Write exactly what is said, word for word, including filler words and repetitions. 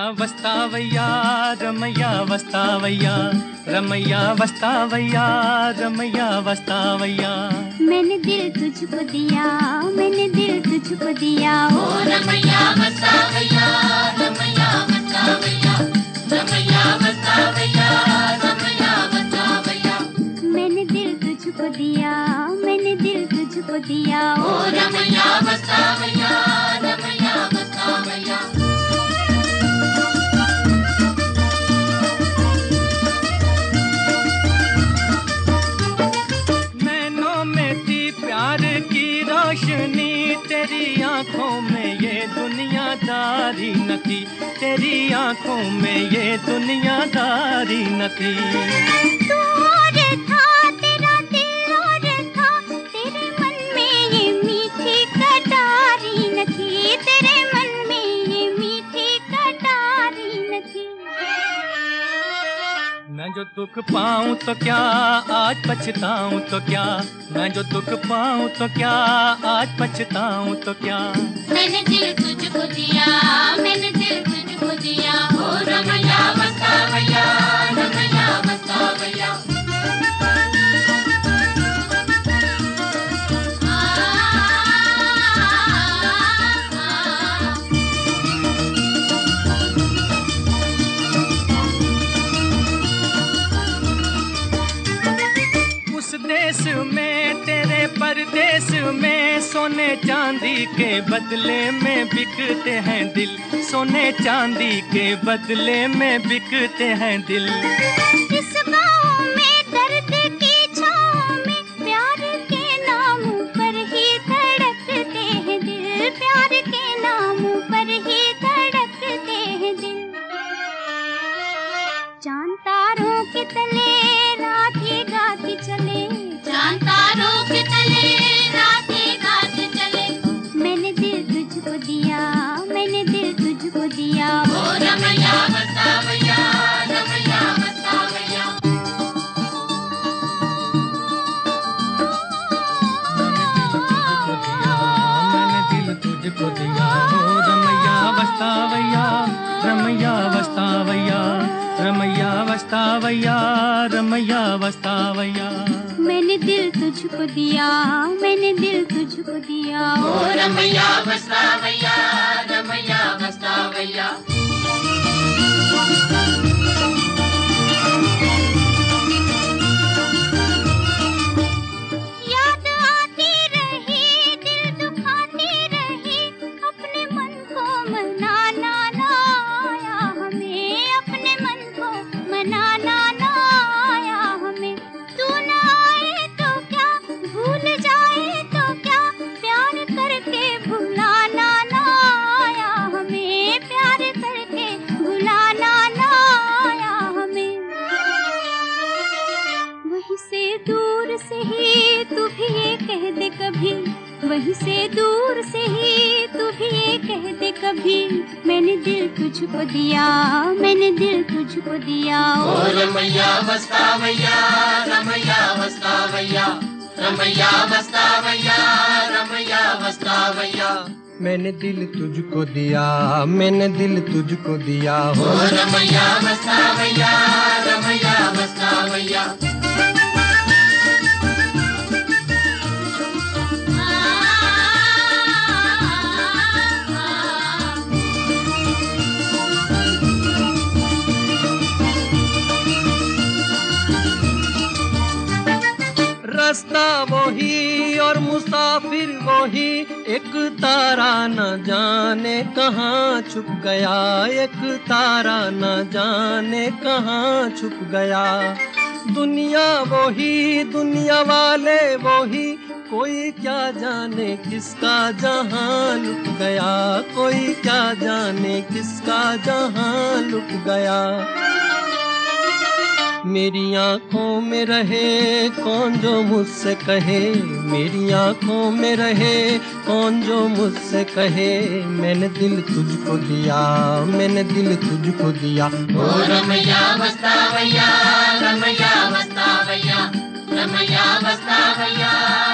వస్తావయ్యా రమయ్య వస్తావయ్యా రమయ్య వస్తావయ్యా రమయ్య వస్తావయ్యా मैंने दिल तुझको दिया मैंने दिल तुझको दिया ओ रमैया वस्तावैया रमैया वस्तावैया रमैया वस्तावैया रमैया वस्तावैया मैंने दिल तुझको दिया मैंने दिल तुझको दिया ओ रमैया वस्तावैया रमैया वस्तावैया रोशनी तेरी आंखों में ये दुनियादारी न थी तेरी आंखों में ये दुनियादारी न थी तू और था तेरा दिल और था तेरे मन में ये मीठी कटारी न थी तेरे मन में ये मीठी कटारी न थी मैं जो दुख पाऊं तो क्या आज पछताऊं तो क्या मैं जो दुख पाऊं तो क्या आज पछताऊं तो क्या मैंने दिल तुझको दिया मैंने दिल तुझको दिया ओ रमैया वस्तावैया रमैया वस्तावैया देश में तेरे परदेश में सोने चांदी के बदले में बिकते हैं दिल सोने चांदी के बदले में बिकते हैं दिल इस गाँव में दर्द की छाँव में प्यार के नाम पर ही धड़कते हैं दिल प्यार के नाम पर ही धड़कते हैं दिल चांद तारों के तले रात ये गाती चले चांद तारों के तले रात ये गाती चले मैंने दिल तुझको दिया मैंने दिल तुझको दिया ओ रमैया वस्तावैया रमैया वस्तावैया मैंने दिल तुझको दिया ओ रमैया वस्तावैया रमैया वस्तावैया रमैया वस्तावैया रमैया वस्तावैया मैंने दिल तुझको दिया मैंने दिल तुझको दिया ओ रमैया वस्तावैया रमैया वस्तावैया याद आती रही दिल दुखाती रही अपने मन को मनाना ना आया हमें अपने मन को मनाना ना आया हमें तू ना आए तो क्या भूल जाए तो क्या प्यार करके भुलाना ना आया हमें प्यार करके भुलाना ना आया हमें वहीं से दूर से ही तू भी ये कह दे कभी वहीं से दूर से ही तू भी ये कह दे कभी मैंने दिल तुझको दिया मैंने दिल तुझको दिया ओ रमैया वस्तावैया रमैया वस्तावैया रमैया वस्तावैया रमैया वस्तावैया मैंने दिल तुझको दिया मैंने दिल तुझको दिया ओ रमैया वस्तावैया रमैया वस्तावैया रास्ता वही और मुसाफिर वही एक तारा न जाने कहाँ छुप गया एक तारा न जाने कहाँ छुप गया दुनिया वही दुनिया वाले वही कोई क्या जाने किसका जहां लुट गया कोई क्या जाने किसका जहां लुट गया मेरी आँखों में रहे कौन जो मुझसे कहे मेरी आँखों में रहे कौन जो मुझसे कहे मैंने दिल तुझको दिया मैंने दिल तुझको दिया ओ रमैया वस्तावैया रमैया वस्तावैया रमैया वस्तावैया